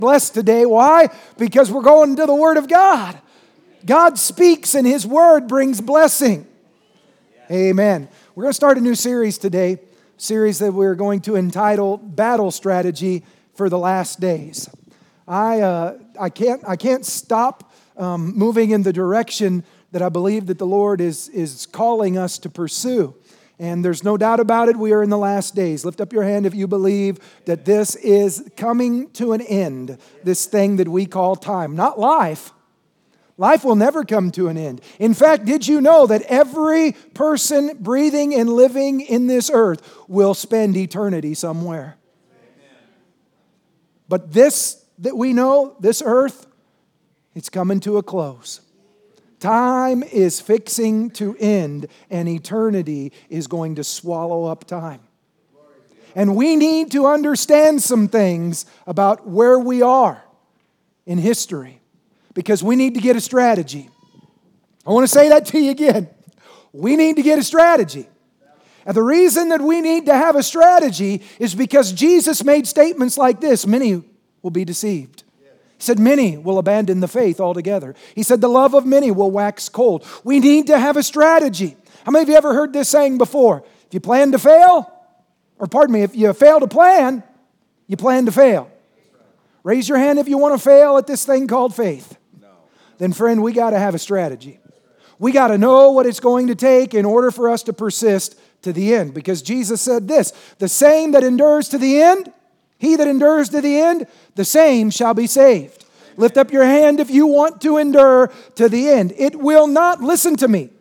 blessed today. Why? Because we're going to the Word of God. God speaks and His Word brings blessing. Amen. We're going to start a new series today, a series that we're going to entitle Battle Strategy for the Last Days. I can't stop moving in the direction that I believe that the Lord is calling us to pursue. And there's no doubt about it, we are in the last days. Lift up your hand if you believe that this is coming to an end, this thing that we call time. Not life. Life will never come to an end. In fact, did you know that every person breathing and living in this earth will spend eternity somewhere? But this that we know, this earth, it's coming to a close. Time is fixing to end, and eternity is going to swallow up time. And we need to understand some things about where we are in history, because we need to get a strategy. I want to say that to you again. We need to get a strategy. And the reason that we need to have a strategy is because Jesus made statements like this: many will be deceived. He said, many will abandon the faith altogether. He said, the love of many will wax cold. We need to have a strategy. How many of you ever heard this saying before? If you plan to fail, if you fail to plan, you plan to fail. Raise your hand if you want to fail at this thing called faith. No. Then friend, we got to have a strategy. We got to know what it's going to take in order for us to persist to the end. Because Jesus said this: the same that endures to the end, he that endures to the end, the same shall be saved. Lift up your hand if you want to endure to the end. It will not, listen to me,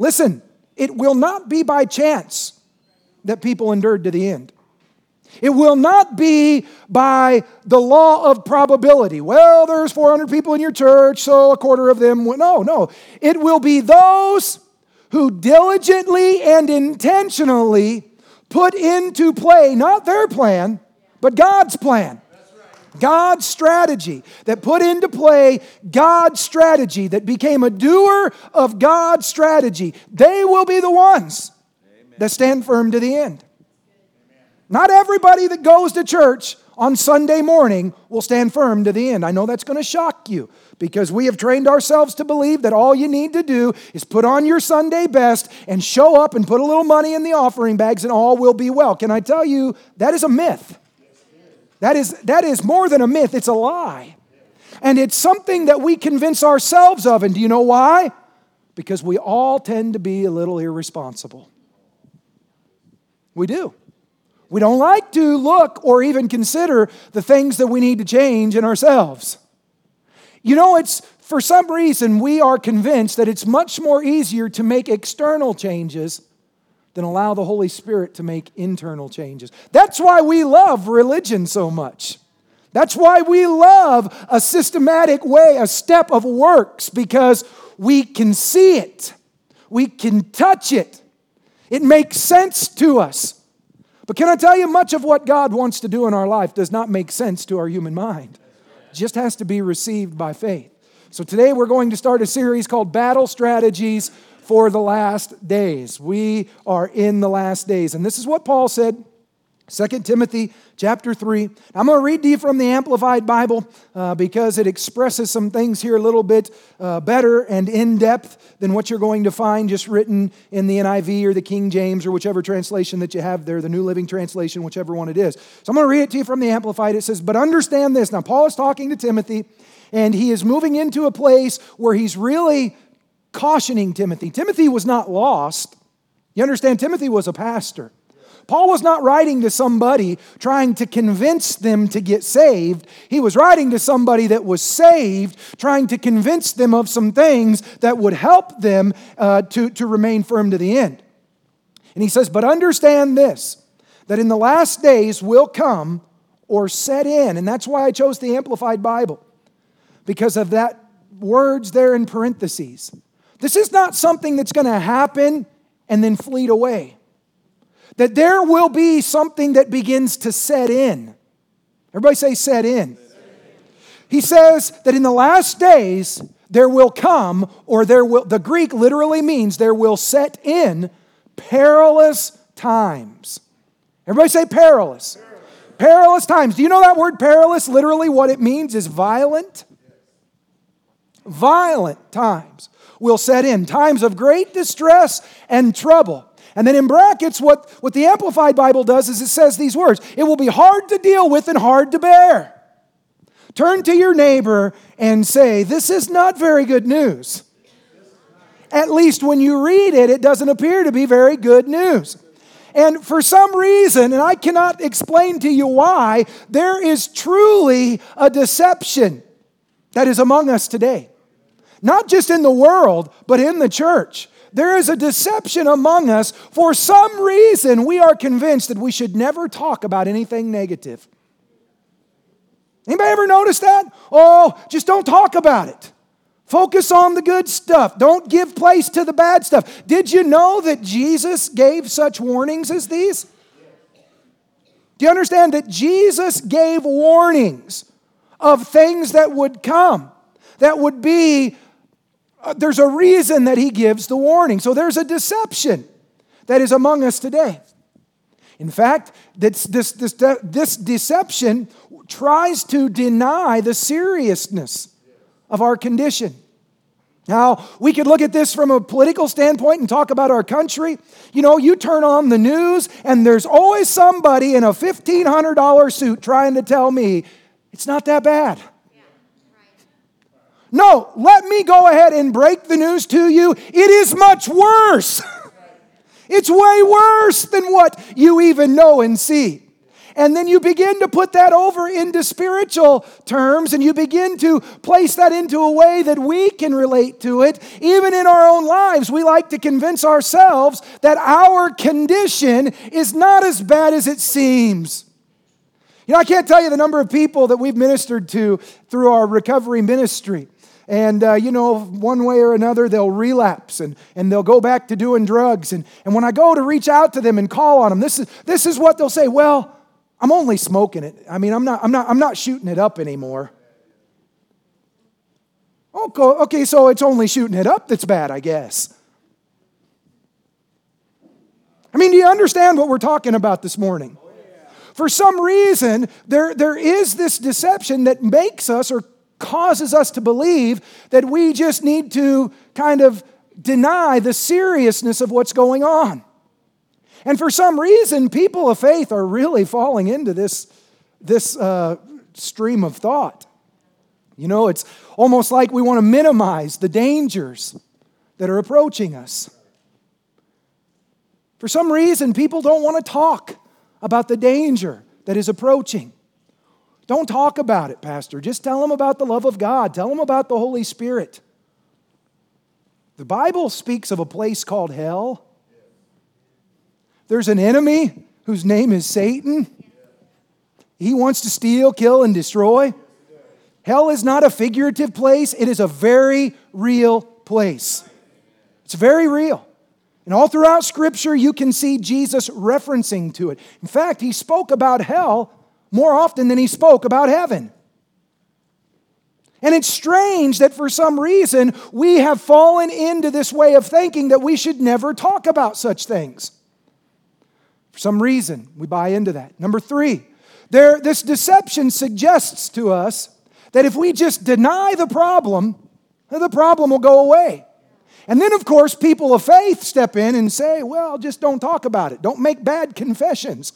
it will not be by chance that people endured to the end. It will not be by the law of probability. Well, there's 400 people in your church, so a quarter of them went. No. It will be those who diligently and intentionally put into play, not their plan, but God's plan. God's strategy, that put into play God's strategy, that became a doer of God's strategy. They will be the ones that stand firm to the end. Not everybody that goes to church on Sunday morning will stand firm to the end. I know that's going to shock you, because we have trained ourselves to believe that all you need to do is put on your Sunday best and show up and put a little money in the offering bags and all will be well. Can I tell you, that is a myth. That is more than a myth, it's a lie. And it's something that we convince ourselves of. And do you know why? Because we all tend to be a little irresponsible. We do. We don't like to look or even consider the things that we need to change in ourselves. You know, it's for some reason we are convinced that it's much more easier to make external changes than allow the Holy Spirit to make internal changes. That's why we love religion so much. That's why we love a systematic way, a step of works, because we can see it. We can touch it. It makes sense to us. But can I tell you, much of what God wants to do in our life does not make sense to our human mind. It just has to be received by faith. So today we're going to start a series called Battle Strategies for the Last Days. We are in the last days. And this is what Paul said, 2 Timothy chapter 3. I'm going to read to you from the Amplified Bible because it expresses some things here a little bit better and in depth than what you're going to find just written in the NIV or the King James or whichever translation that you have there, the New Living Translation, whichever one it is. So I'm going to read it to you from the Amplified. It says, but understand this. Now, Paul is talking to Timothy, and he is moving into a place where he's really cautioning Timothy. Timothy was not lost. You understand, Timothy was a pastor. Paul was not writing to somebody trying to convince them to get saved. He was writing to somebody that was saved, trying to convince them of some things that would help them to remain firm to the end. And he says, but understand this, that in the last days will come or set in. And that's why I chose the Amplified Bible, because of that words there in parentheses. This is not something that's going to happen and then fleet away. That there will be something that begins to set in. Everybody say set in. He says that in the last days there will come, or the Greek literally means there will set in perilous times. Everybody say perilous. Perilous times. Do you know that word perilous? Literally what it means is violent. Violent times will set in. Times of great distress and trouble. And then in brackets, what the Amplified Bible does is it says these words. It will be hard to deal with and hard to bear. Turn to your neighbor and say, this is not very good news. At least when you read it, it doesn't appear to be very good news. And for some reason, and I cannot explain to you why, there is truly a deception that is among us today. Not just in the world, but in the church. There is a deception among us. For some reason, we are convinced that we should never talk about anything negative. Anybody ever notice that? Oh, just don't talk about it. Focus on the good stuff. Don't give place to the bad stuff. Did you know that Jesus gave such warnings as these? Do you understand that Jesus gave warnings of things that would come? That would be, there's a reason that He gives the warning. So there's a deception that is among us today. In fact, this deception tries to deny the seriousness of our condition. Now, we could look at this from a political standpoint and talk about our country. You know, you turn on the news and there's always somebody in a $1,500 suit trying to tell me it's not that bad. No, let me go ahead and break the news to you. It is much worse. It's way worse than what you even know and see. And then you begin to put that over into spiritual terms, and you begin to place that into a way that we can relate to it. Even in our own lives, we like to convince ourselves that our condition is not as bad as it seems. You know, I can't tell you the number of people that we've ministered to through our recovery ministry. And, one way or another, they'll relapse and they'll go back to doing drugs. And when I go to reach out to them and call on them, this is what they'll say. Well, I'm only smoking it. I mean, I'm not shooting it up anymore. Okay, so it's only shooting it up that's bad, I guess. I mean, do you understand what we're talking about this morning? For some reason, there is this deception that makes us or causes us to believe that we just need to kind of deny the seriousness of what's going on. And for some reason, people of faith are really falling into this stream of thought. You know, it's almost like we want to minimize the dangers that are approaching us. For some reason, people don't want to talk about the danger that is approaching. Don't talk about it, Pastor. Just tell them about the love of God. Tell them about the Holy Spirit. The Bible speaks of a place called hell. There's an enemy whose name is Satan. He wants to steal, kill, and destroy. Hell is not a figurative place. It is a very real place. It's very real. And all throughout Scripture, you can see Jesus referencing to it. In fact, He spoke about hell more often than He spoke about heaven. And it's strange that for some reason, we have fallen into this way of thinking that we should never talk about such things. For some reason, we buy into that. Number 3, this deception suggests to us that if we just deny the problem will go away. And then, of course, people of faith step in and say, well, just don't talk about it. Don't make bad confessions.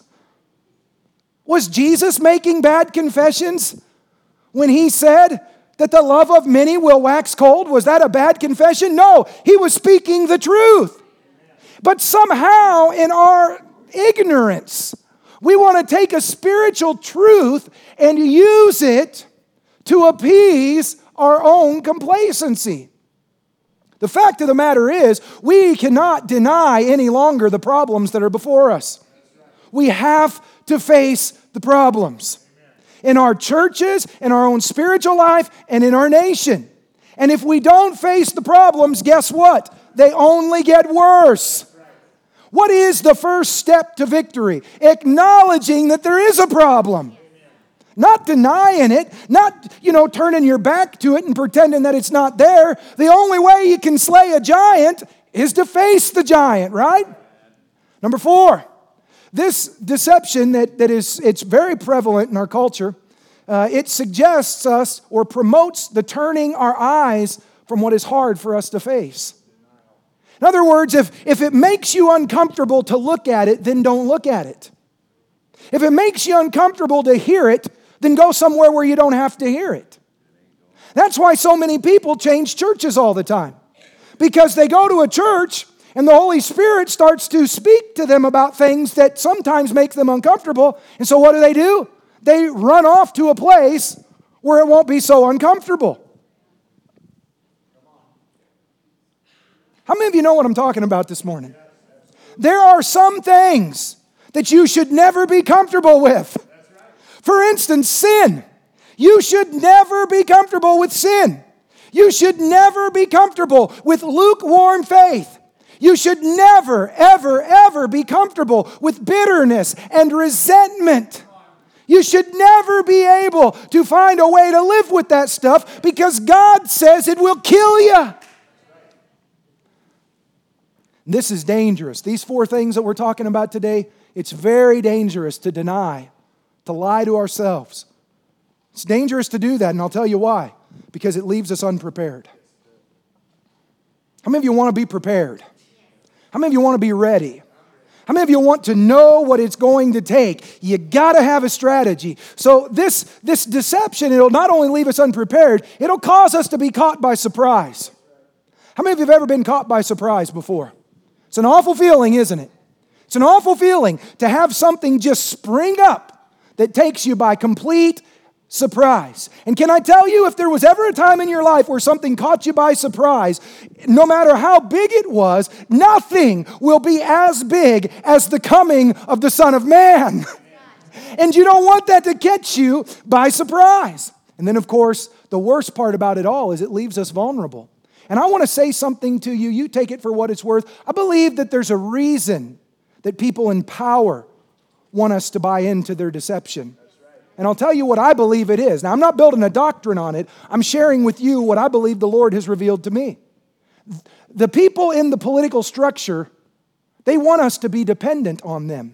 Was Jesus making bad confessions when He said that the love of many will wax cold? Was that a bad confession? No, He was speaking the truth. But somehow in our ignorance, we want to take a spiritual truth and use it to appease our own complacency. The fact of the matter is, we cannot deny any longer the problems that are before us. We have to face the problems in our churches, in our own spiritual life, and in our nation. And if we don't face the problems, guess what? They only get worse. What is the first step to victory? Acknowledging that there is a problem. Not denying it, not, turning your back to it and pretending that it's not there. The only way you can slay a giant is to face the giant, right? Number 4, This deception it's very prevalent in our culture. It suggests us or promotes the turning our eyes from what is hard for us to face. In other words, if it makes you uncomfortable to look at it, then don't look at it. If it makes you uncomfortable to hear it, then go somewhere where you don't have to hear it. That's why so many people change churches all the time. Because they go to a church and the Holy Spirit starts to speak to them about things that sometimes make them uncomfortable. And so what do? They run off to a place where it won't be so uncomfortable. How many of you know what I'm talking about this morning? There are some things that you should never be comfortable with. For instance, sin. You should never be comfortable with sin. You should never be comfortable with lukewarm faith. You should never, ever, ever be comfortable with bitterness and resentment. You should never be able to find a way to live with that stuff because God says it will kill you. This is dangerous. These 4 things that we're talking about today, it's very dangerous to deny, to lie to ourselves. It's dangerous to do that, and I'll tell you why. Because it leaves us unprepared. How many of you want to be prepared? How many of you want to be ready? How many of you want to know what it's going to take? You got to have a strategy. So this deception, it'll not only leave us unprepared, it'll cause us to be caught by surprise. How many of you have ever been caught by surprise before? It's an awful feeling, isn't it? It's an awful feeling to have something just spring up that takes you by complete surprise. And can I tell you, if there was ever a time in your life where something caught you by surprise, no matter how big it was, nothing will be as big as the coming of the Son of Man. And you don't want that to catch you by surprise. And then, of course, the worst part about it all is it leaves us vulnerable. And I want to say something to you. You take it for what it's worth. I believe that there's a reason that people in power want us to buy into their deception. And I'll tell you what I believe it is. Now, I'm not building a doctrine on it. I'm sharing with you what I believe the Lord has revealed to me. The people in the political structure, they want us to be dependent on them.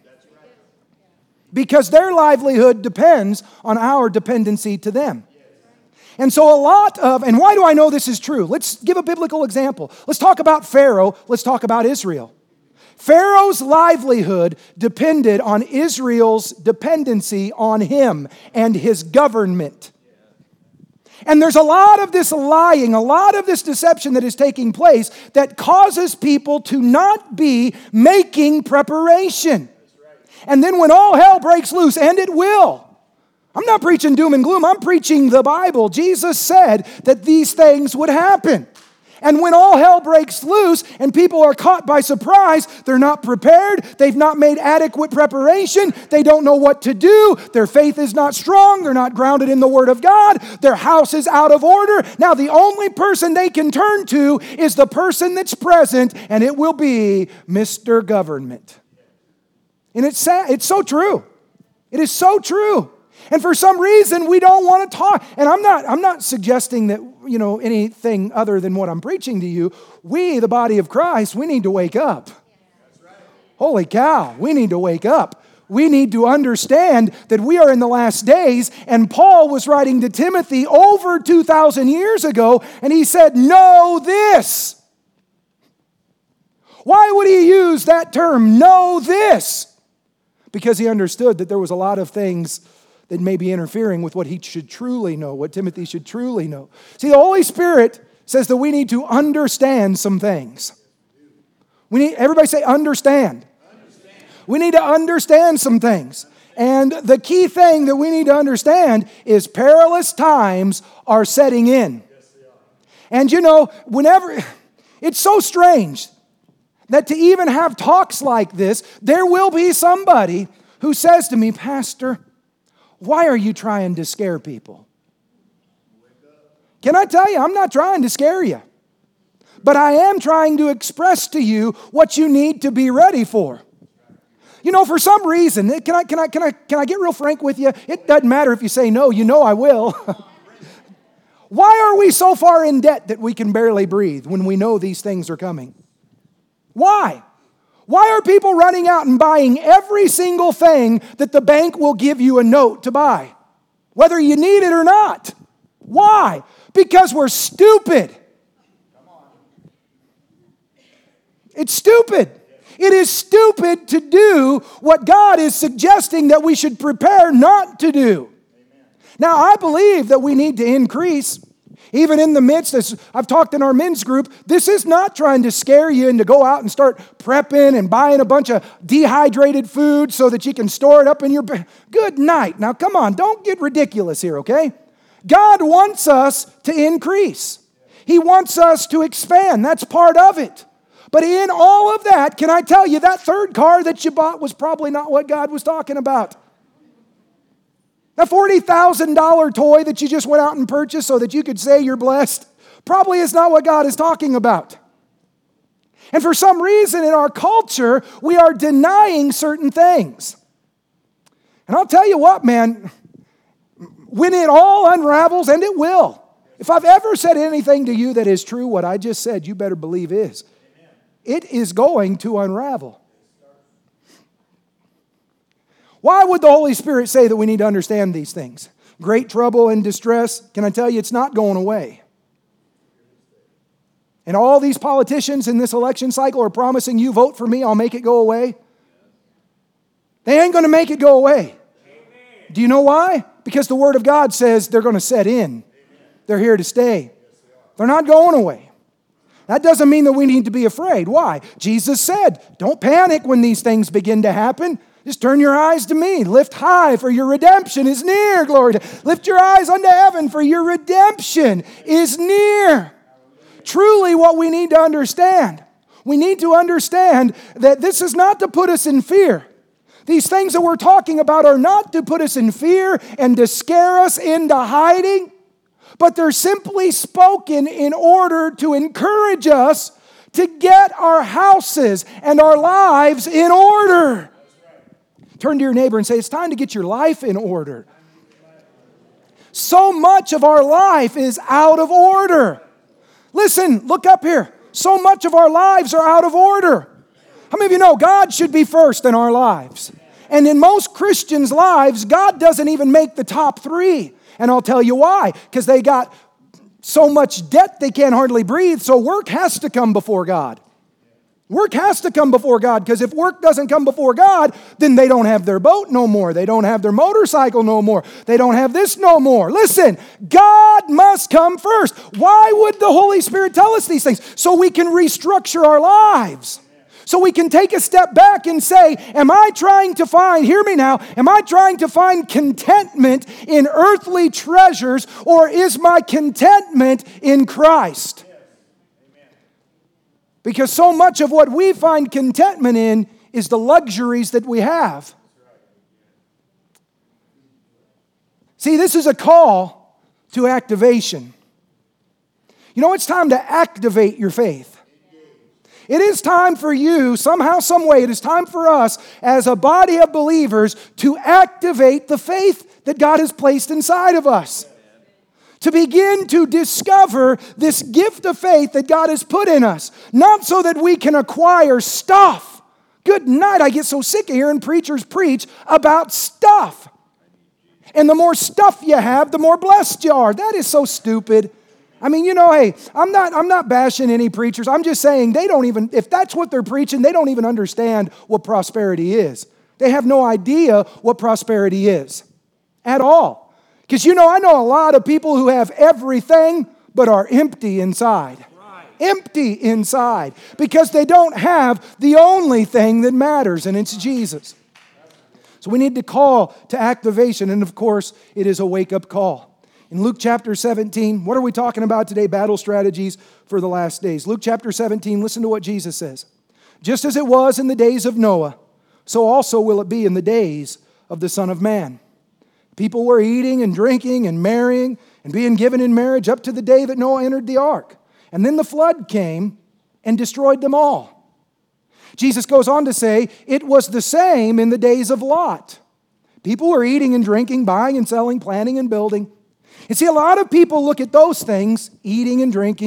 Because their livelihood depends on our dependency to them. And so and why do I know this is true? Let's give a biblical example. Let's talk about Pharaoh. Let's talk about Israel. Pharaoh's livelihood depended on Israel's dependency on him and his government. And there's a lot of this lying, a lot of this deception that is taking place that causes people to not be making preparation. And then when all hell breaks loose, and it will, I'm not preaching doom and gloom, I'm preaching the Bible. Jesus said that these things would happen. And when all hell breaks loose and people are caught by surprise, they're not prepared, they've not made adequate preparation, they don't know what to do, their faith is not strong, they're not grounded in the Word of God, their house is out of order. Now the only person they can turn to is the person that's present, and it will be Mr. Government. And it's sad, it's so true. It is so true. And for some reason, we don't want to talk. And I'm not suggesting that, anything other than what I'm preaching to you. We, the body of Christ, we need to wake up. Holy cow, we need to wake up. We need to understand that we are in the last days. And Paul was writing to Timothy over 2,000 years ago, and he said, know this. Why would he use that term, know this? Because he understood that there was a lot of things that may be interfering with what he should truly know, what Timothy should truly know. See, the Holy Spirit says that we need to understand some things. Everybody say understand. We need to understand some things. And the key thing that we need to understand is perilous times are setting in. And whenever, it's so strange that to even have talks like this, there will be somebody who says to me, Pastor, why are you trying to scare people? Can I tell you, I'm not trying to scare you. But I am trying to express to you what you need to be ready for. For some reason, can I get real frank with you? It doesn't matter if you say no, I will. Why are we so far in debt that we can barely breathe when we know these things are coming? Why? Why are people running out and buying every single thing that the bank will give you a note to buy? Whether you need it or not. Why? Because we're stupid. It's stupid. It is stupid to do what God is suggesting that we should prepare not to do. Now, I believe that we need to increase. Even in the midst, as I've talked in our men's group, this is not trying to scare you and to go out and start prepping and buying a bunch of dehydrated food so that you can store it up in your... Good night. Now, come on, don't get ridiculous here, okay? God wants us to increase. He wants us to expand. That's part of it. But in all of that, can I tell you, that third car that you bought was probably not what God was talking about. That $40,000 toy that you just went out and purchased so that you could say you're blessed probably is not what God is talking about. And for some reason in our culture, we are denying certain things. And I'll tell you what, man, when it all unravels, and it will, if I've ever said anything to you that is true, what I just said, you better believe is. It is going to unravel. Why would the Holy Spirit say that we need to understand these things? Great trouble and distress, can I tell you, it's not going away. And all these politicians in this election cycle are promising you, vote for me, I'll make it go away. They ain't going to make it go away. Do you know why? Because the Word of God says they're going to set in. They're here to stay. They're not going away. That doesn't mean that we need to be afraid. Why? Jesus said, don't panic when these things begin to happen. Just turn your eyes to me. Lift high, for your redemption is near. Glory to God. Lift your eyes unto heaven, for your redemption is near. Truly what we need to understand. We need to understand that this is not to put us in fear. These things that we're talking about are not to put us in fear and to scare us into hiding, but they're simply spoken in order to encourage us to get our houses and our lives in order. Turn to your neighbor and say, it's time to get your life in order. So much of our life is out of order. Listen, look up here. So much of our lives are out of order. How many of you know God should be first in our lives? And in most Christians' lives, God doesn't even make the top 3. And I'll tell you why. Because they got so much debt they can't hardly breathe, so work has to come before God. Work has to come before God, because if work doesn't come before God, then they don't have their boat no more. They don't have their motorcycle no more. They don't have this no more. Listen, God must come first. Why would the Holy Spirit tell us these things? So we can restructure our lives. So we can take a step back and say, am I trying to find, hear me now, am I trying to find contentment in earthly treasures, or is my contentment in Christ? Because so much of what we find contentment in is the luxuries that we have. See, this is a call to activation. You know, it's time to activate your faith. It is time for you, somehow, some way, it is time for us as a body of believers to activate the faith that God has placed inside of us. To begin to discover this gift of faith that God has put in us. Not so that we can acquire stuff. Good night, I get so sick of hearing preachers preach about stuff. And the more stuff you have, the more blessed you are. That is so stupid. I mean, you know, hey, I'm not bashing any preachers. I'm just saying they don't even, if that's what they're preaching, they don't even understand what prosperity is. They have no idea what prosperity is at all. Because, you know, I know a lot of people who have everything but are empty inside. Right. Empty inside. Because they don't have the only thing that matters, and it's Jesus. So we need to call to activation, and of course, it is a wake-up call. In Luke chapter 17, what are we talking about today? Battle strategies for the last days. Luke chapter 17, listen to what Jesus says. Just as it was in the days of Noah, so also will it be in the days of the Son of Man. People were eating and drinking and marrying and being given in marriage up to the day that Noah entered the ark. And then the flood came and destroyed them all. Jesus goes on to say, it was the same in the days of Lot. People were eating and drinking, buying and selling, planting and building. You see, a lot of people look at those things, eating and drinking,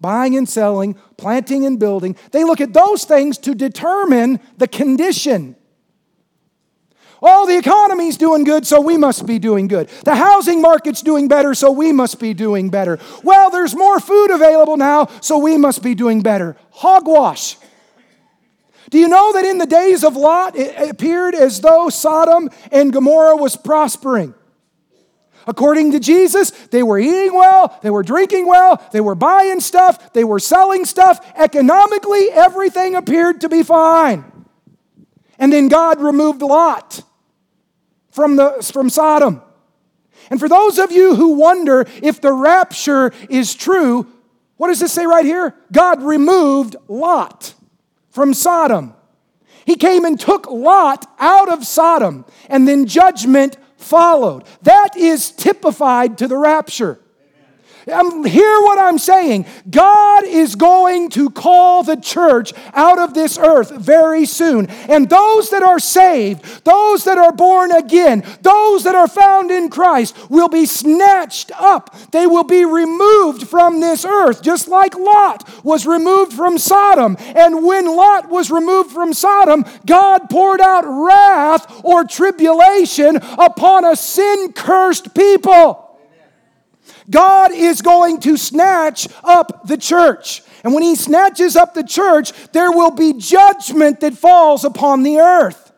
buying and selling, planting and building. They look at those things to determine the condition. Oh, the economy's doing good, so we must be doing good. The housing market's doing better, so we must be doing better. Well, there's more food available now, so we must be doing better. Hogwash. Do you know that in the days of Lot, it appeared as though Sodom and Gomorrah was prospering? According to Jesus, they were eating well, they were drinking well, they were buying stuff, they were selling stuff. Economically, everything appeared to be fine. And then God removed Lot from Sodom. And for those of you who wonder if the rapture is true, what does this say right here? God removed Lot from Sodom. He came and took Lot out of Sodom, and then judgment followed. That is typified to the rapture. Hear what I'm saying. God is going to call the church out of this earth very soon. And those that are saved, those that are born again, those that are found in Christ will be snatched up. They will be removed from this earth, just like Lot was removed from Sodom. And when Lot was removed from Sodom, God poured out wrath or tribulation upon a sin-cursed people. God is going to snatch up the church. And when He snatches up the church, there will be judgment that falls upon the earth.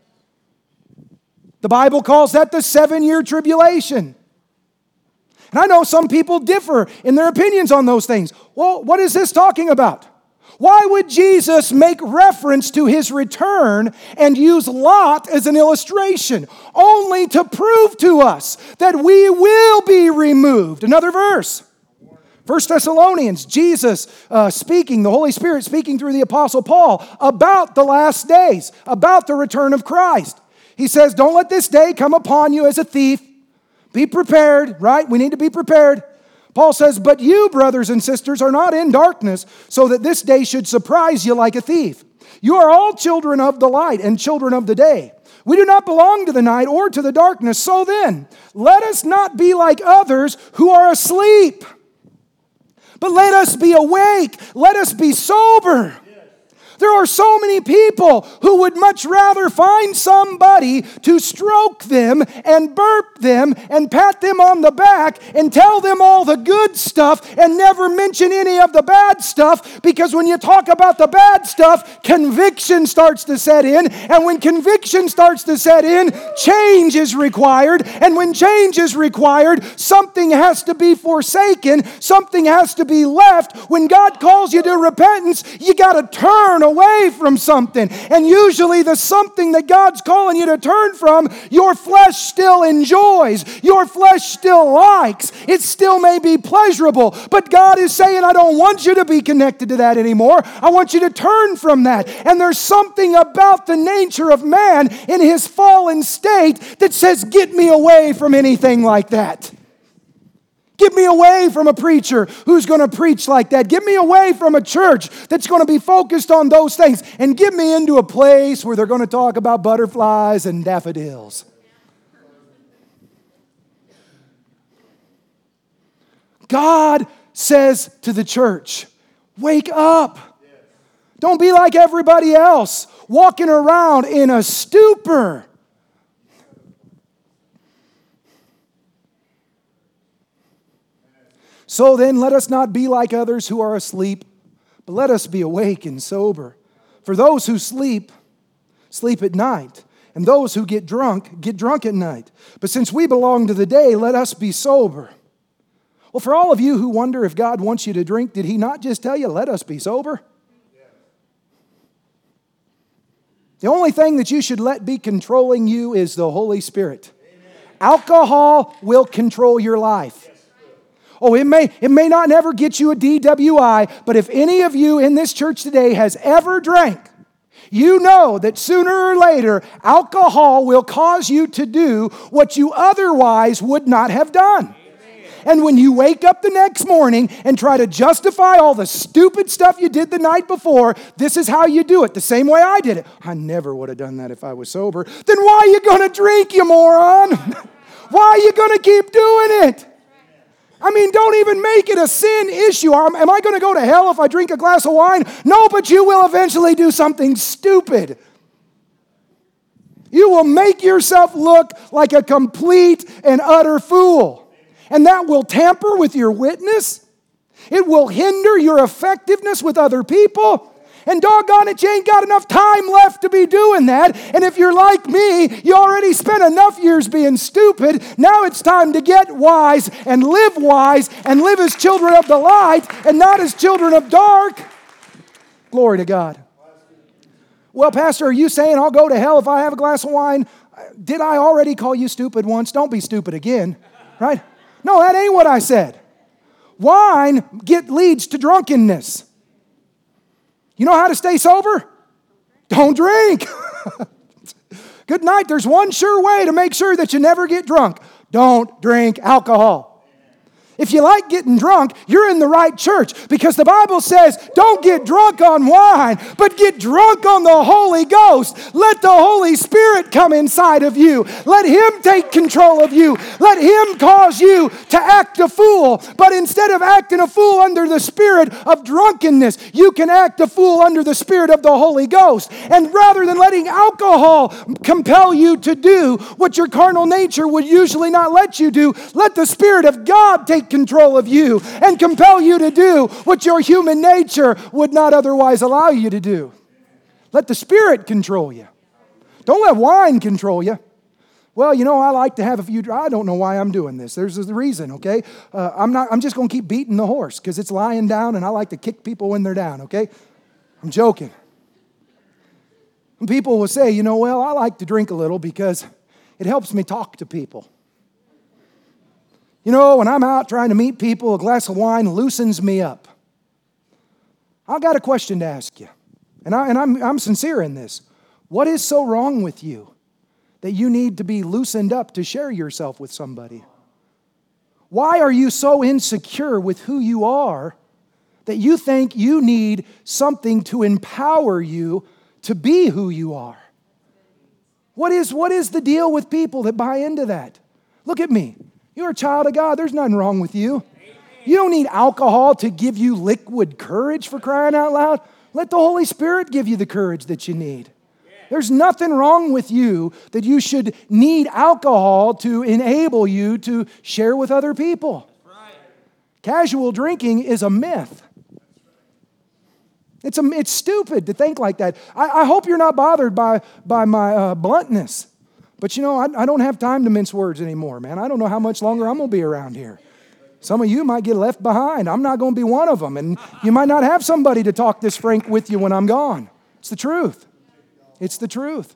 The Bible calls that the 7-year tribulation. And I know some people differ in their opinions on those things. Well, what is this talking about? Why would Jesus make reference to His return and use Lot as an illustration? Only to prove to us that we will be removed. Another verse. 1 Thessalonians, Jesus speaking, the Holy Spirit speaking through the Apostle Paul about the last days, about the return of Christ. He says, don't let this day come upon you as a thief. Be prepared, right? We need to be prepared. Paul says, but you, brothers and sisters, are not in darkness, so that this day should surprise you like a thief. You are all children of the light and children of the day. We do not belong to the night or to the darkness. So then, let us not be like others who are asleep, but let us be awake. Let us be sober. There are so many people who would much rather find somebody to stroke them and burp them and pat them on the back and tell them all the good stuff and never mention any of the bad stuff, because when you talk about the bad stuff, conviction starts to set in, and when conviction starts to set in, change is required, and when change is required, something has to be forsaken, something has to be left. When God calls you to repentance, you got to turn away from something. And usually the something that God's calling you to turn from, your flesh still enjoys. Your flesh still likes. It still may be pleasurable. But God is saying, I don't want you to be connected to that anymore. I want you to turn from that. And there's something about the nature of man in his fallen state that says, get me away from anything like that. Get me away from a preacher who's going to preach like that. Get me away from a church that's going to be focused on those things. And get me into a place where they're going to talk about butterflies and daffodils. God says to the church, wake up. Don't be like everybody else, walking around in a stupor. So then, let us not be like others who are asleep, but let us be awake and sober. For those who sleep, sleep at night, and those who get drunk at night. But since we belong to the day, let us be sober. Well, for all of you who wonder if God wants you to drink, did He not just tell you, let us be sober? The only thing that you should let be controlling you is the Holy Spirit. Amen. Alcohol will control your life. Oh, it may not never get you a DWI, but if any of you in this church today has ever drank, you know that sooner or later, alcohol will cause you to do what you otherwise would not have done. And when you wake up the next morning and try to justify all the stupid stuff you did the night before, this is how you do it, the same way I did it. I never would have done that if I was sober. Then why are you going to drink, you moron? Why are you going to keep doing it? I mean, don't even make it a sin issue. Am I going to go to hell if I drink a glass of wine? No, but you will eventually do something stupid. You will make yourself look like a complete and utter fool. And that will tamper with your witness. It will hinder your effectiveness with other people. And doggone it, you ain't got enough time left to be doing that. And if you're like me, you already spent enough years being stupid. Now it's time to get wise and live as children of the light and not as children of dark. Glory to God. Well, Pastor, are you saying I'll go to hell if I have a glass of wine? Did I already call you stupid once? Don't be stupid again, right? No, that ain't what I said. Wine leads to drunkenness. You know how to stay sober? Don't drink. Good night. There's one sure way to make sure that you never get drunk. Don't drink alcohol. If you like getting drunk, you're in the right church because the Bible says don't get drunk on wine, but get drunk on the Holy Ghost. Let the Holy Spirit come inside of you. Let Him take control of you. Let Him cause you to act a fool. But instead of acting a fool under the spirit of drunkenness, you can act a fool under the spirit of the Holy Ghost. And rather than letting alcohol compel you to do what your carnal nature would usually not let you do, let the Spirit of God take control of you and compel you to do what your human nature would not otherwise allow you to do. Let the Spirit control you. Don't let wine control you. Well, you know, I like to have a few. I don't know why I'm doing this. There's a reason, okay? I'm just going to keep beating the horse because it's lying down and I like to kick people when they're down, okay? I'm joking. And people will say, you know, well, I like to drink a little because it helps me talk to people. You know, when I'm out trying to meet people, a glass of wine loosens me up. I've got a question to ask you, and I'm sincere in this. What is so wrong with you that you need to be loosened up to share yourself with somebody? Why are you so insecure with who you are that you think you need something to empower you to be who you are? What is the deal with people that buy into that? Look at me. You're a child of God. There's nothing wrong with you. You don't need alcohol to give you liquid courage, for crying out loud. Let the Holy Spirit give you the courage that you need. There's nothing wrong with you that you should need alcohol to enable you to share with other people. Casual drinking is a myth. It's stupid to think like that. I hope you're not bothered by my bluntness. But you know, I don't have time to mince words anymore, man. I don't know how much longer I'm going to be around here. Some of you might get left behind. I'm not going to be one of them. And you might not have somebody to talk this frank with you when I'm gone. It's the truth. It's the truth.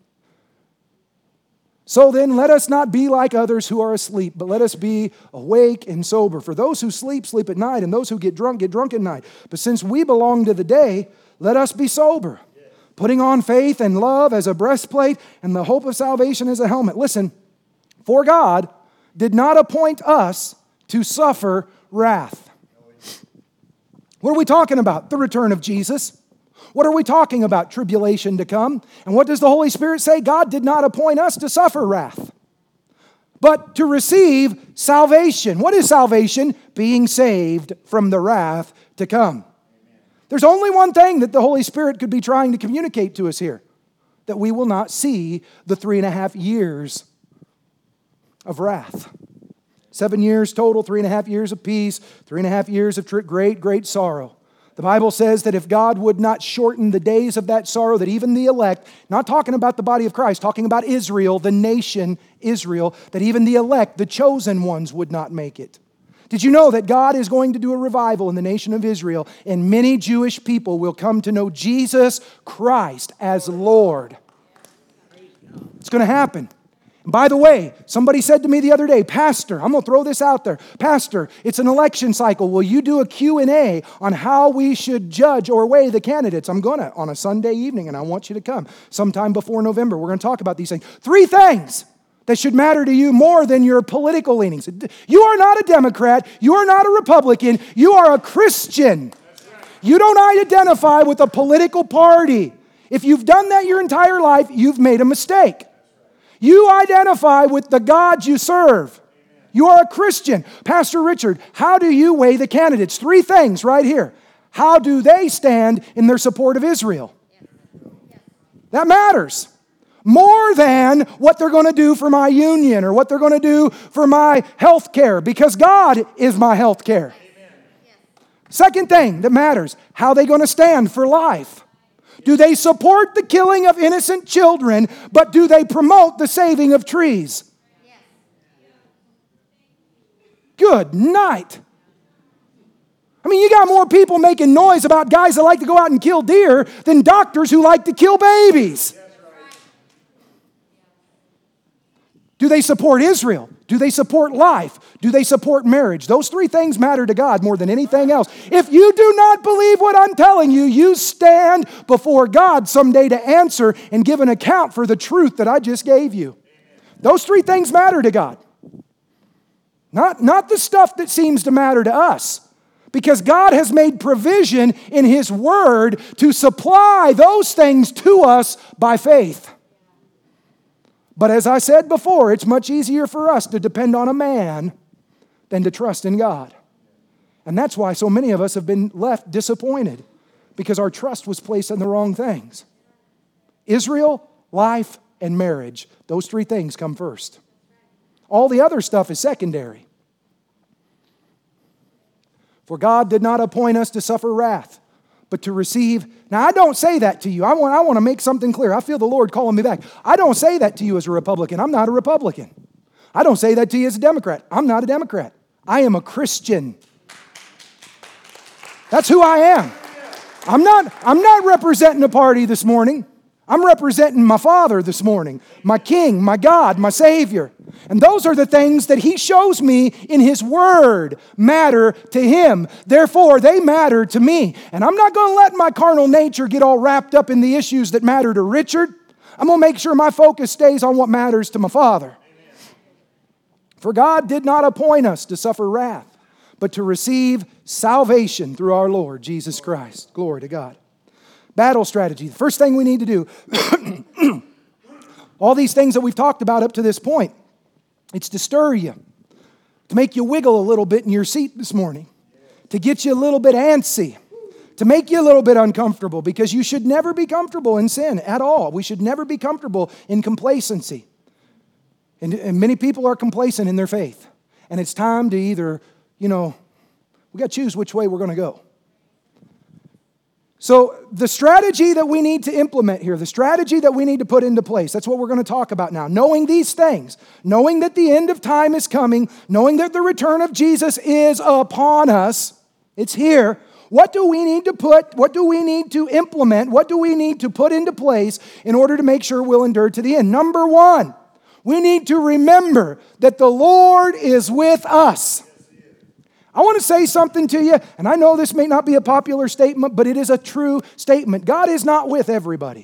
So then, let us not be like others who are asleep, but let us be awake and sober. For those who sleep, sleep at night, and those who get drunk at night. But since we belong to the day, let us be sober, putting on faith and love as a breastplate and the hope of salvation as a helmet. Listen, for God did not appoint us to suffer wrath. What are we talking about? The return of Jesus. What are we talking about? Tribulation to come. And what does the Holy Spirit say? God did not appoint us to suffer wrath, but to receive salvation. What is salvation? Being saved from the wrath to come. There's only one thing that the Holy Spirit could be trying to communicate to us here, that we will not see the 3.5 years of wrath. 7 years total, 3.5 years of peace, 3.5 years of great sorrow. The Bible says that if God would not shorten the days of that sorrow, that even the elect, not talking about the body of Christ, talking about Israel, the nation Israel, that even the elect, the chosen ones, would not make it. Did you know that God is going to do a revival in the nation of Israel, and many Jewish people will come to know Jesus Christ as Lord? It's going to happen. And by the way, somebody said to me the other day, Pastor, I'm going to throw this out there. Pastor, it's an election cycle. Will you do a Q&A on how we should judge or weigh the candidates? I'm going to on a Sunday evening, and I want you to come sometime before November. We're going to talk about these things. 3 things that should matter to you more than your political leanings. You are not a Democrat. You are not a Republican. You are a Christian. You don't identify with a political party. If you've done that your entire life, you've made a mistake. You identify with the God you serve. You are a Christian. Pastor Richard, how do you weigh the candidates? 3 things right here. How do they stand in their support of Israel? That matters. More than what they're going to do for my union or what they're going to do for my health care, because God is my health care. Second thing that matters, how are they going to stand for life? Do they support the killing of innocent children, but do they promote the saving of trees? Good night. I mean, you got more people making noise about guys that like to go out and kill deer than doctors who like to kill babies. Do they support Israel? Do they support life? Do they support marriage? Those 3 things matter to God more than anything else. If you do not believe what I'm telling you, you stand before God someday to answer and give an account for the truth that I just gave you. Those 3 things matter to God. Not the stuff that seems to matter to us. Because God has made provision in His Word to supply those things to us by faith. But as I said before, it's much easier for us to depend on a man than to trust in God. And that's why so many of us have been left disappointed, because our trust was placed in the wrong things. Israel, life, and marriage. Those 3 things come first. All the other stuff is secondary. For God did not appoint us to suffer wrath, but to receive. Now, I don't say that to you. I want to make something clear. I feel the Lord calling me back. I don't say that to you as a Republican. I'm not a Republican. I don't say that to you as a Democrat. I'm not a Democrat. I am a Christian. That's who I am. I'm not representing a party this morning. I'm representing my Father this morning, my King, my God, my Savior. And those are the things that He shows me in His Word matter to Him. Therefore, they matter to me. And I'm not going to let my carnal nature get all wrapped up in the issues that matter to Richard. I'm going to make sure my focus stays on what matters to my Father. For God did not appoint us to suffer wrath, but to receive salvation through our Lord Jesus Christ. Glory to God. Battle strategy. The first thing we need to do, all these things that we've talked about up to this point, it's to stir you, to make you wiggle a little bit in your seat this morning, to get you a little bit antsy, to make you a little bit uncomfortable, because you should never be comfortable in sin at all. We should never be comfortable in complacency. And many people are complacent in their faith. And it's time to either, we got to choose which way we're going to go. So the strategy that we need to implement here, the strategy that we need to put into place, that's what we're going to talk about now. Knowing these things, knowing that the end of time is coming, knowing that the return of Jesus is upon us, it's here. What do we need to implement? What do we need to put into place in order to make sure we'll endure to the end? Number 1, we need to remember that the Lord is with us. I want to say something to you, and I know this may not be a popular statement, but it is a true statement. God is not with everybody.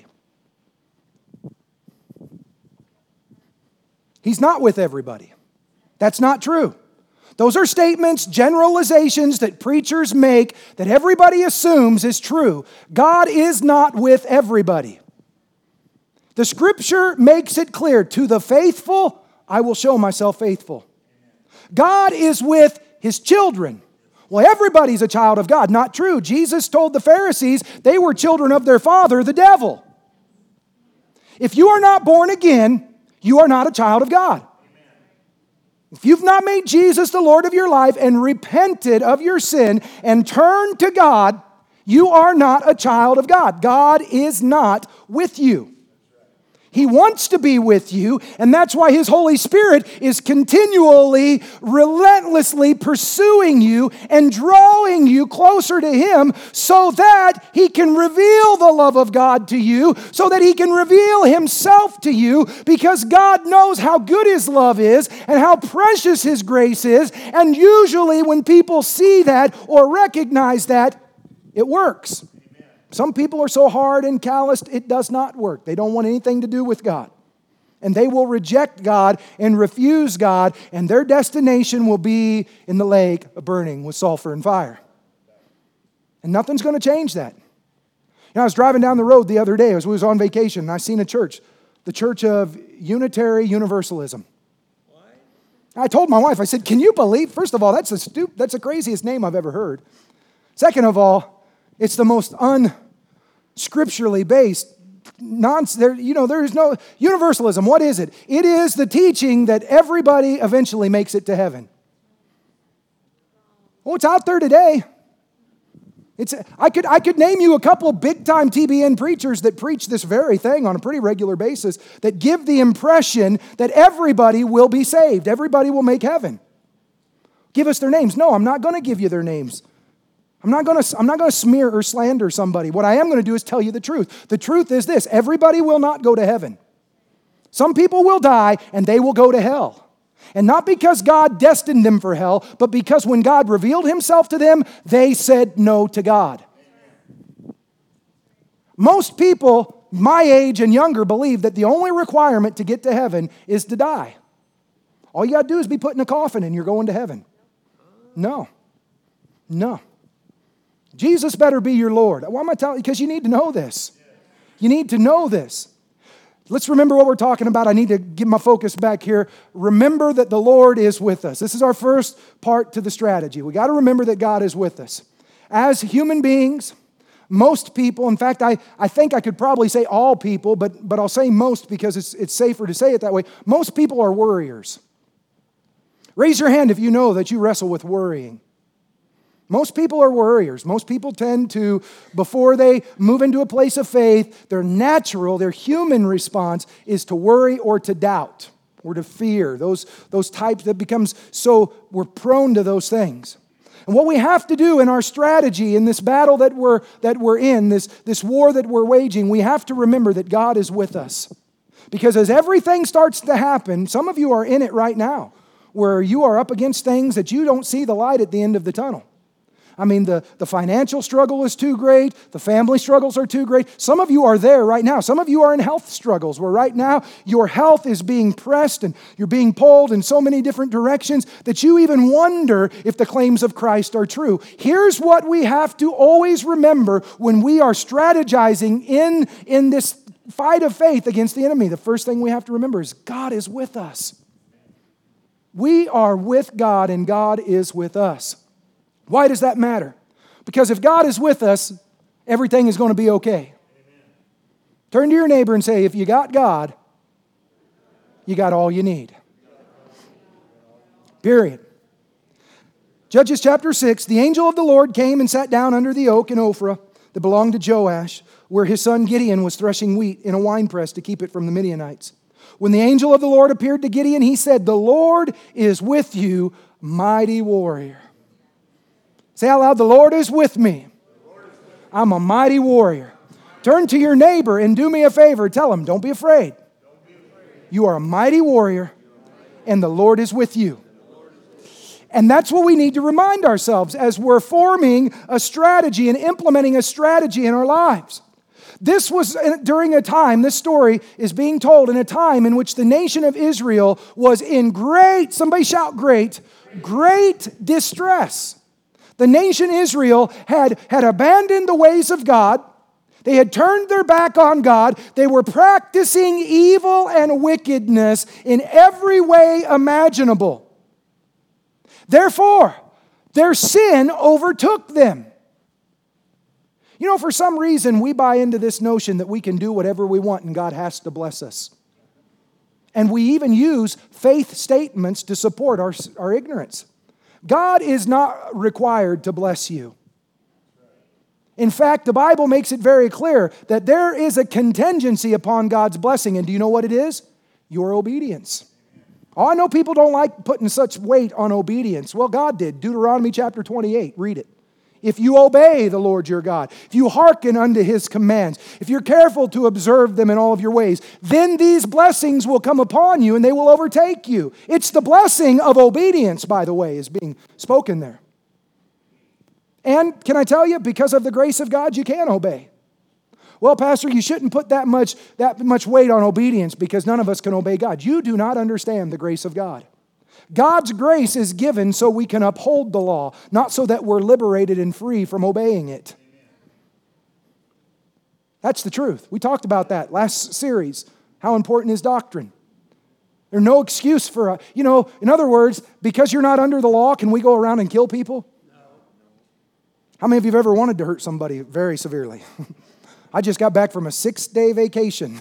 He's not with everybody. That's not true. Those are statements, generalizations that preachers make that everybody assumes is true. God is not with everybody. The Scripture makes it clear, to the faithful, I will show myself faithful. God is with His children. Well, everybody's a child of God. Not true. Jesus told the Pharisees they were children of their father, the devil. If you are not born again, you are not a child of God. If you've not made Jesus the Lord of your life and repented of your sin and turned to God, you are not a child of God. God is not with you. He wants to be with you, and that's why His Holy Spirit is continually, relentlessly pursuing you and drawing you closer to Him so that He can reveal the love of God to you, so that He can reveal Himself to you, because God knows how good His love is and how precious His grace is, and usually when people see that or recognize that, it works. Some people are so hard and calloused, it does not work. They don't want anything to do with God. And they will reject God and refuse God, and their destination will be in the lake burning with sulfur and fire. And nothing's going to change that. I was driving down the road the other day as we was on vacation, and I seen a church, the Church of Unitary Universalism. I told my wife, I said, can you believe, first of all, that's the craziest name I've ever heard. Second of all, it's the most unscripturally based nonsense. There's no universalism. What is it? It is the teaching that everybody eventually makes it to heaven. Oh, it's out there today. I could name you a couple big-time TBN preachers that preach this very thing on a pretty regular basis that give the impression that everybody will be saved. Everybody will make heaven. Give us their names. No, I'm not going to give you their names. I'm not going to smear or slander somebody. What I am going to do is tell you the truth. The truth is this: everybody will not go to heaven. Some people will die and they will go to hell. And not because God destined them for hell, but because when God revealed himself to them, they said no to God. Most people my age and younger believe that the only requirement to get to heaven is to die. All you got to do is be put in a coffin and you're going to heaven. No. Jesus better be your Lord. Why am I telling you? Because you need to know this. You need to know this. Let's remember what we're talking about. I need to get my focus back here. Remember that the Lord is with us. This is our first part to the strategy. We got to remember that God is with us. As human beings, most people, in fact, I think I could probably say all people, but I'll say most because it's safer to say it that way. Most people are worriers. Raise your hand if you know that you wrestle with worrying. Most people are worriers. Most people tend to, before they move into a place of faith, their human response is to worry or to doubt or to fear. Those types that becomes so, we're prone to those things. And what we have to do in our strategy in this battle that we're in, this war that we're waging, we have to remember that God is with us. Because as everything starts to happen, some of you are in it right now, where you are up against things that you don't see the light at the end of the tunnel. I mean, the financial struggle is too great. The family struggles are too great. Some of you are there right now. Some of you are in health struggles where right now your health is being pressed and you're being pulled in so many different directions that you even wonder if the claims of Christ are true. Here's what we have to always remember when we are strategizing in this fight of faith against the enemy. The first thing we have to remember is God is with us. We are with God and God is with us. Why does that matter? Because if God is with us, everything is going to be okay. Amen. Turn to your neighbor and say, if you got God, you got all you need. Period. Judges chapter 6, the angel of the Lord came and sat down under the oak in Ophrah that belonged to Joash, where his son Gideon was threshing wheat in a winepress to keep it from the Midianites. When the angel of the Lord appeared to Gideon, he said, the Lord is with you, mighty warrior. Say out loud, the Lord is with me. I'm a mighty warrior. Turn to your neighbor and do me a favor. Tell him, don't be afraid. You are a mighty warrior and the Lord is with you. And that's what we need to remind ourselves as we're forming a strategy and implementing a strategy in our lives. This was during a time, this story is being told in a time in which the nation of Israel was in somebody shout great distress. The nation Israel had abandoned the ways of God. They had turned their back on God. They were practicing evil and wickedness in every way imaginable. Therefore, their sin overtook them. You know, for some reason, we buy into this notion that we can do whatever we want and God has to bless us. And we even use faith statements to support our ignorance. God is not required to bless you. In fact, the Bible makes it very clear that there is a contingency upon God's blessing. And do you know what it is? Your obedience. Oh, I know people don't like putting such weight on obedience. Well, God did. Deuteronomy chapter 28. Read it. If you obey the Lord your God, if you hearken unto His commands, if you're careful to observe them in all of your ways, then these blessings will come upon you and they will overtake you. It's the blessing of obedience, by the way, is being spoken there. And can I tell you, because of the grace of God, you can obey. Well, Pastor, you shouldn't put that much weight on obedience because none of us can obey God. You do not understand the grace of God. God's grace is given so we can uphold the law, not so that we're liberated and free from obeying it. That's the truth. We talked about that last series. How important is doctrine? There's no excuse for, in other words, because you're not under the law, can we go around and kill people? No. How many of you have ever wanted to hurt somebody very severely? I just got back from a 6-day vacation.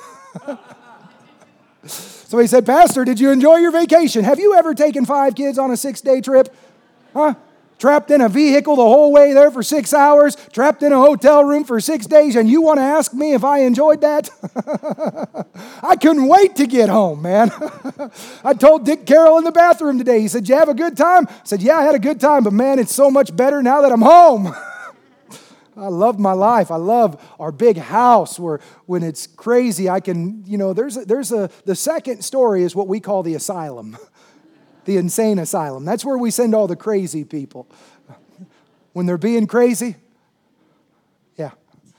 Somebody said, Pastor, did you enjoy your vacation? Have you ever taken 5 kids on a 6-day trip? Huh? Trapped in a vehicle the whole way there for 6 hours, trapped in a hotel room for 6 days, and you want to ask me if I enjoyed that? I couldn't wait to get home, man. I told Dick Carroll in the bathroom today, he said, did you have a good time? I said, yeah, I had a good time, but man, it's so much better now that I'm home. I love my life. I love our big house where when it's crazy, I can, the second story is what we call the asylum. The insane asylum. That's where we send all the crazy people. When they're being crazy. Yeah.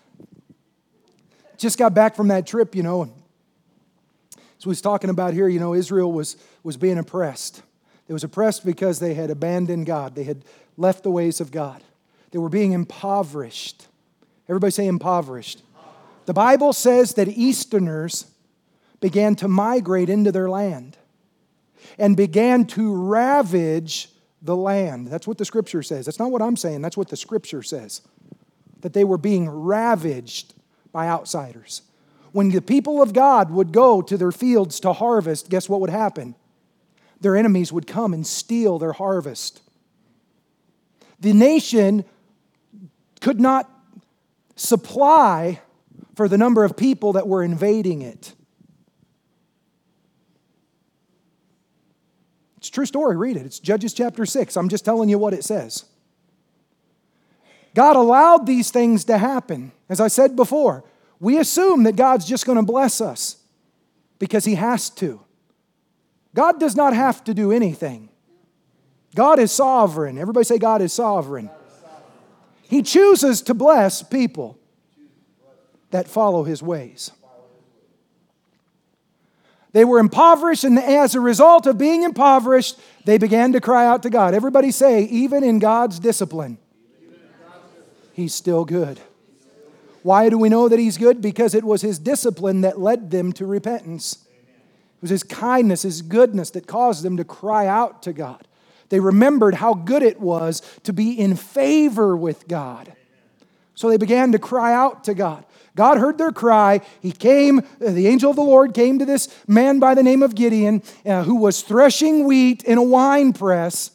Just got back from that trip, and as we was talking about here, Israel was being oppressed. It was oppressed because they had abandoned God. They had left the ways of God. They were being impoverished. Everybody say impoverished. The Bible says that Easterners began to migrate into their land and began to ravage the land. That's what the Scripture says. That's not what I'm saying. That's what the Scripture says. That they were being ravaged by outsiders. When the people of God would go to their fields to harvest, guess what would happen? Their enemies would come and steal their harvest. The nation could not supply for the number of people that were invading it. It's a true story. Read it. It's Judges chapter 6. I'm just telling you what it says. God allowed these things to happen. As I said before, we assume that God's just going to bless us because He has to. God does not have to do anything. God is sovereign. Everybody say God is sovereign. He chooses to bless people that follow His ways. They were impoverished, and as a result of being impoverished, they began to cry out to God. Everybody say, even in God's discipline, He's still good. Why do we know that He's good? Because it was His discipline that led them to repentance. It was His kindness, His goodness that caused them to cry out to God. They remembered how good it was to be in favor with God. So they began to cry out to God. God heard their cry. He came, the angel of the Lord came to this man by the name of Gideon, who was threshing wheat in a wine press.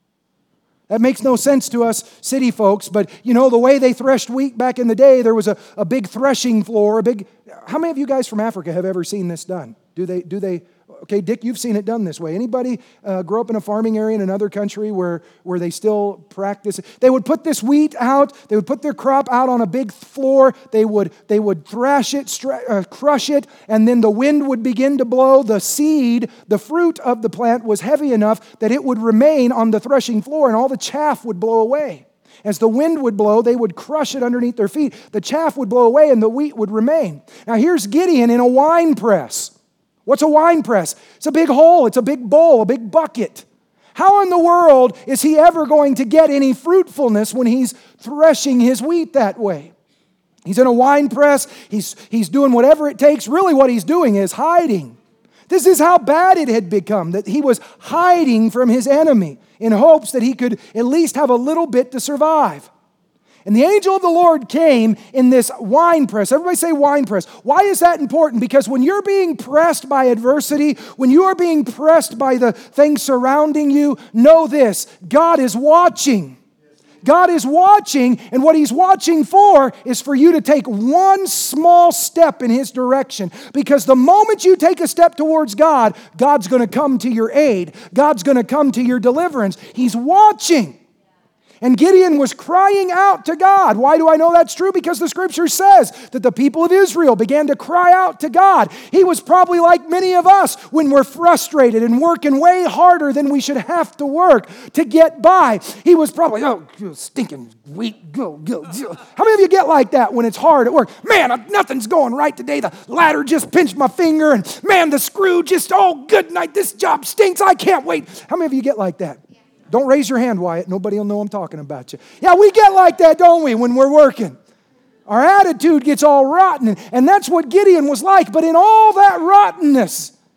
That makes no sense to us city folks, but the way they threshed wheat back in the day, there was a big threshing floor, how many of you guys from Africa have ever seen this done? Do they? Okay, Dick, you've seen it done this way. Anybody grow up in a farming area in another country where they still practice? They would put this wheat out. They would put their crop out on a big floor. They would thrash it, crush it, and then the wind would begin to blow. The seed, the fruit of the plant was heavy enough that it would remain on the threshing floor, and all the chaff would blow away. As the wind would blow, they would crush it underneath their feet. The chaff would blow away, and the wheat would remain. Now here's Gideon in a wine press. What's a wine press? It's a big hole. It's a big bowl, a big bucket. How in the world is he ever going to get any fruitfulness when he's threshing his wheat that way? He's in a wine press. He's doing whatever it takes. Really what he's doing is hiding. This is how bad it had become, that he was hiding from his enemy in hopes that he could at least have a little bit to survive. And the angel of the Lord came in this wine press. Everybody say wine press. Why is that important? Because when you're being pressed by adversity, when you are being pressed by the things surrounding you, know this: God is watching. God is watching, and what He's watching for is for you to take one small step in His direction. Because the moment you take a step towards God, God's going to come to your aid. God's going to come to your deliverance. He's watching. And Gideon was crying out to God. Why do I know that's true? Because the Scripture says that the people of Israel began to cry out to God. He was probably like many of us when we're frustrated and working way harder than we should have to work to get by. He was probably, stinking wheat, go. How many of you get like that when it's hard at work? Man, nothing's going right today. The ladder just pinched my finger, and man, the screw just, good night, this job stinks. I can't wait. How many of you get like that? Don't raise your hand, Wyatt. Nobody will know I'm talking about you. Yeah, we get like that, don't we, when we're working? Our attitude gets all rotten, and that's what Gideon was like. But in all that rottenness,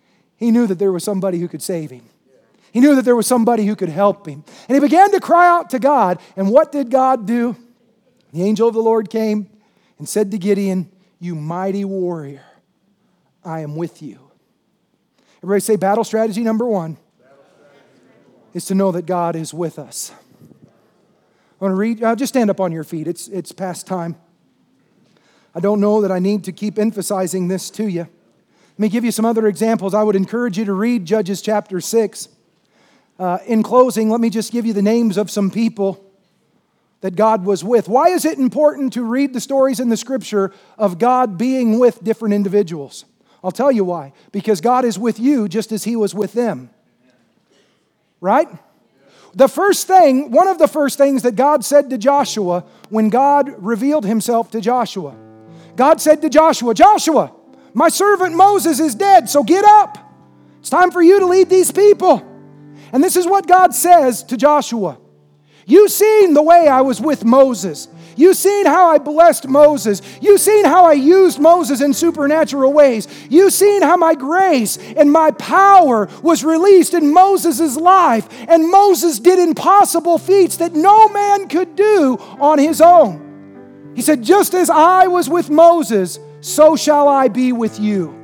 he knew that there was somebody who could save him. He knew that there was somebody who could help him. And he began to cry out to God. And what did God do? The angel of the Lord came and said to Gideon, "You mighty warrior, I am with you." Everybody say battle strategy number one is to know that God is with us. I want to read, just stand up on your feet. It's past time. I don't know that I need to keep emphasizing this to you. Let me give you some other examples. I would encourage you to read Judges chapter 6. In closing, let me just give you the names of some people that God was with. Why is it important to read the stories in the Scripture of God being with different individuals? I'll tell you why. Because God is with you just as He was with them. Right? One of the first things that God said to Joshua when God revealed Himself to Joshua, God said to Joshua, "Joshua, my servant Moses is dead, so get up. It's time for you to lead these people." And this is what God says to Joshua. "You've seen the way I was with Moses. You've seen how I blessed Moses. You've seen how I used Moses in supernatural ways. You've seen how my grace and my power was released in Moses' life. And Moses did impossible feats that no man could do on his own." He said, "Just as I was with Moses, so shall I be with you."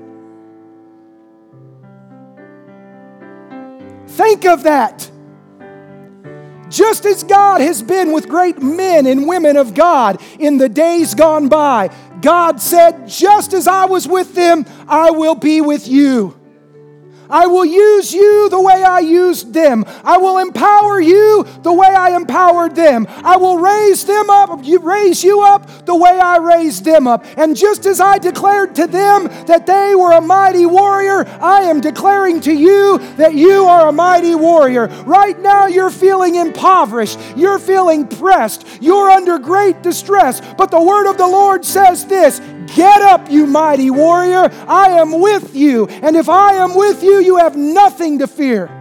Think of that. Just as God has been with great men and women of God in the days gone by, God said, "Just as I was with them, I will be with you. I will use you the way I used them. I will empower you the way I empowered them. I will raise you up the way I raised them up. And just as I declared to them that they were a mighty warrior, I am declaring to you that you are a mighty warrior." Right now you're feeling impoverished. You're feeling pressed. You're under great distress. But the word of the Lord says this: "Get up, you mighty warrior. I am with you. And if I am with you, you have nothing to fear."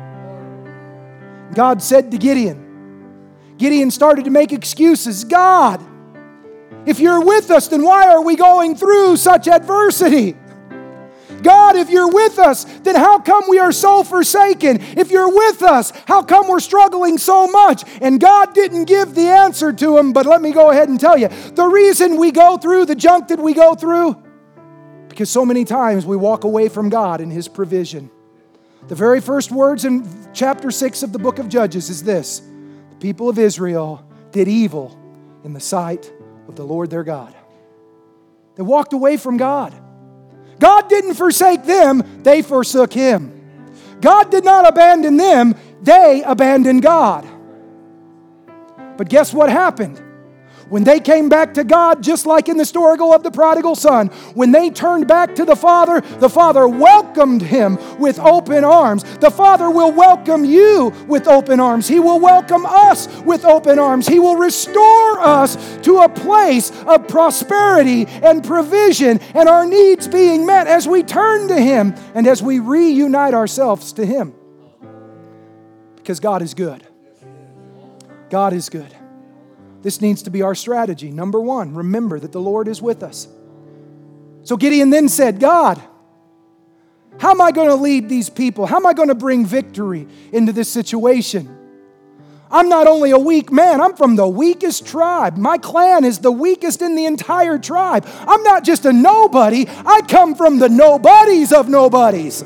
God said to Gideon. Gideon started to make excuses. "God, if you're with us, then why are we going through such adversity? God, if you're with us, then how come we are so forsaken? If you're with us, how come we're struggling so much?" And God didn't give the answer to him, but let me go ahead and tell you. The reason we go through the junk that we go through, because so many times we walk away from God and His provision. The very first words in chapter 6 of the book of Judges is this: "The people of Israel did evil in the sight of the Lord their God." They walked away from God. God didn't forsake them, they forsook Him. God did not abandon them, they abandoned God. But guess what happened? When they came back to God, just like in the story of the prodigal son, when they turned back to the Father welcomed him with open arms. The Father will welcome you with open arms. He will welcome us with open arms. He will restore us to a place of prosperity and provision and our needs being met as we turn to Him and as we reunite ourselves to Him. Because God is good. God is good. This needs to be our strategy. Number one, remember that the Lord is with us. So Gideon then said, "God, how am I going to lead these people? How am I going to bring victory into this situation? I'm not only a weak man, I'm from the weakest tribe. My clan is the weakest in the entire tribe. I'm not just a nobody, I come from the nobodies of nobodies."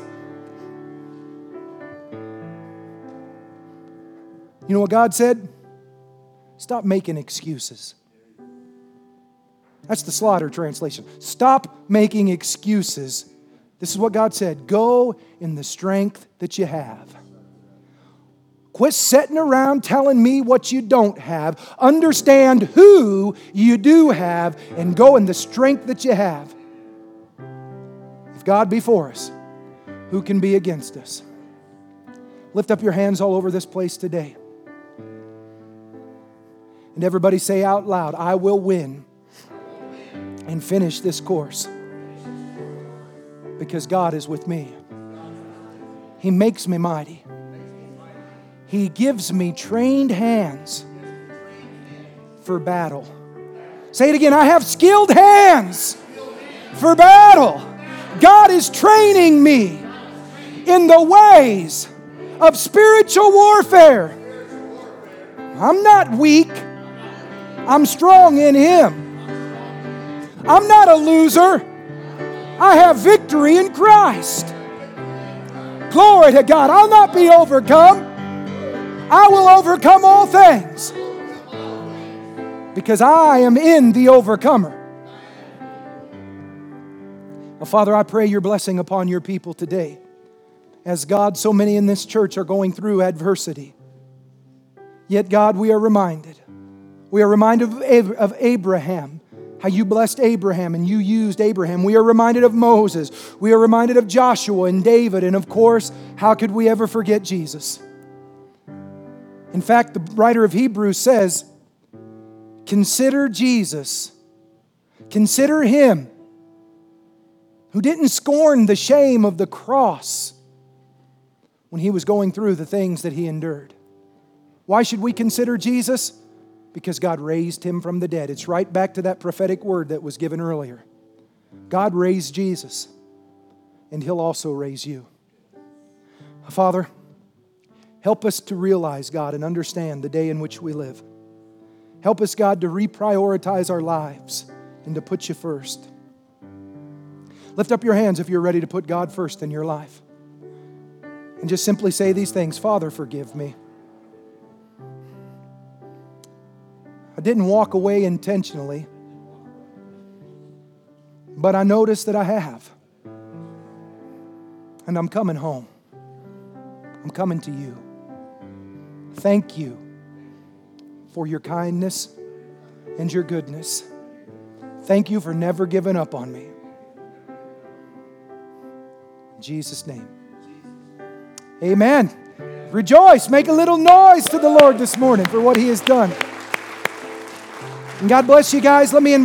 You know what God said? Stop making excuses. That's the Slaughter translation. Stop making excuses. This is what God said. Go in the strength that you have. Quit sitting around telling me what you don't have. Understand who you do have and go in the strength that you have. If God be for us, who can be against us? Lift up your hands all over this place today. And everybody say out loud, "I will win and finish this course because God is with me. He makes me mighty. He gives me trained hands for battle." Say it again. I have skilled hands for battle. God is training me. in the ways of spiritual warfare. I'm not weak. I'm strong in Him. I'm not a loser. I have victory in Christ. Glory to God. I'll not be overcome. I will overcome all things because I am in the overcomer. Well, Father, I pray your blessing upon your people today. As God, so many in this church are going through adversity. Yet, God, we are reminded. We are reminded of Abraham, how you blessed Abraham and you used Abraham. We are reminded of Moses. We are reminded of Joshua and David. And of course, how could we ever forget Jesus? In fact, the writer of Hebrews says, consider Jesus. Consider Him who didn't scorn the shame of the cross when He was going through the things that He endured. Why should we consider Jesus? Because God raised Him from the dead. It's right back to that prophetic word that was given earlier. God raised Jesus, and He'll also raise you. Father, help us to realize, God, and understand the day in which we live. Help us, God, to reprioritize our lives and to put you first. Lift up your hands if you're ready to put God first in your life. And just simply say these things. Father, forgive me. I didn't walk away intentionally, but I noticed that I have. And I'm coming home. I'm coming to you. Thank you for your kindness and your goodness. Thank you for never giving up on me. In Jesus' name. Amen. Rejoice. Make a little noise to the Lord this morning for what He has done. And God bless you guys. Let me